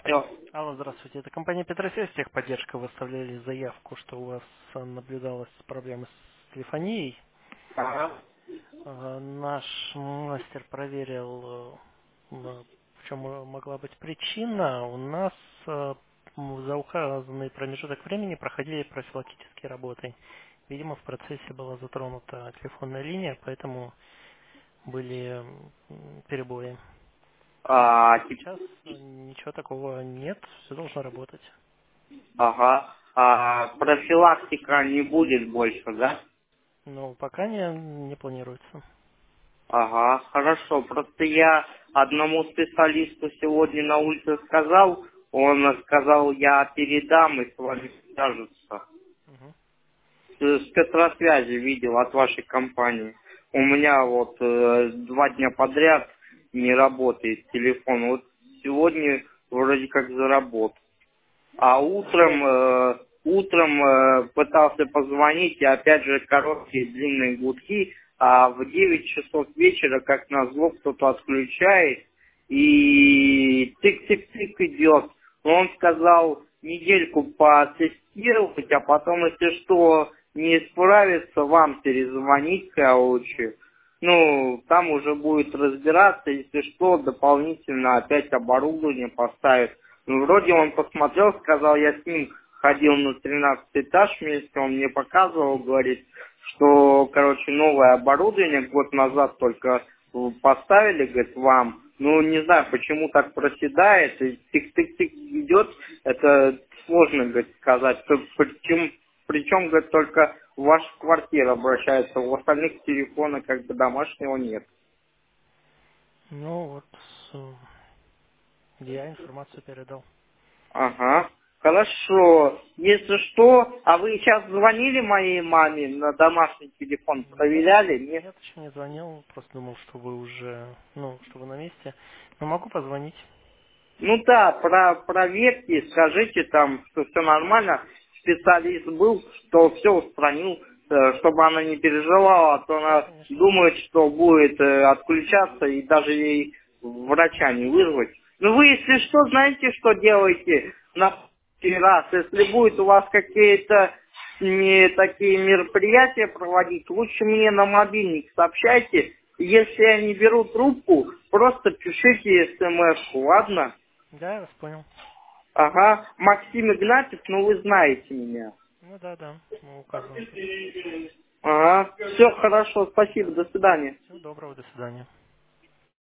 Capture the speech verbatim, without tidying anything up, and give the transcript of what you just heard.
Алло. Алло, здравствуйте. Это компания Петросвязь, техподдержка. Выставляли заявку, что у вас э, наблюдалась проблема с телефонией. Ага. Э, Наш мастер проверил, э, м, в чем мо- могла быть причина. У нас э, м, за указанный промежуток времени проходили профилактические работы. Видимо, в процессе была затронута телефонная линия, поэтому были м, перебои. А, тип- Сейчас э, ничего такого нет, все должно работать. ага. А, профилактика не будет больше, да? Ну, пока не, не планируется. Ага, хорошо. Просто я одному специалисту сегодня на улице сказал, он сказал, я передам и с вами свяжутся. Мгм. С спецсвязи видел от вашей компании. У меня вот э, два дня подряд не работает телефон. Вот сегодня вроде как заработал. А утром, э, утром э, пытался позвонить, и опять же короткие длинные гудки, а в девять часов вечера, как назло, кто-то отключает, и тык-тык-тык идет. Он сказал недельку потестировать, а потом, если что, не справится, вам перезвонить, короче. Ну, там уже будет разбираться, если что, дополнительно опять оборудование поставить. Ну, вроде он посмотрел, сказал, я с ним ходил на тринадцатый этаж вместе, он мне показывал, говорит, что, короче, новое оборудование год назад только э, поставили, говорит, вам. Ну, не знаю, почему так проседает, и тик-тик-тик идет, это сложно, говорит, сказать. Причем, причем, говорит, только в вашу квартиру обращается, у остальных телефона как бы домашнего нет. Ну вот, э, я информацию передал. Ага. Хорошо. Если что, а вы сейчас звонили моей маме на домашний телефон, Нет, проверяли? Нет? нет, еще не звонил, просто думал, что вы уже, ну, что вы на месте. Но могу позвонить. Ну да, про, проверьте, скажите там, что все нормально. Специалист был, что все устранил, э, чтобы она не переживала, а то Да, она конечно. думает, что будет э, отключаться и даже ей врача не вызвать. Ну вы, если что, знаете, что делаете на следующий раз? Если будет у вас какие-то не такие мероприятия проводить, лучше мне на мобильник сообщайте. Если я не беру трубку, просто пишите смс, ладно? Да, я вас понял. Ага, Максим Игнатьев, ну вы знаете меня. Ну да, да, мы указываем тут. Ага, все хорошо, спасибо, Да. до свидания. Всего доброго, до свидания.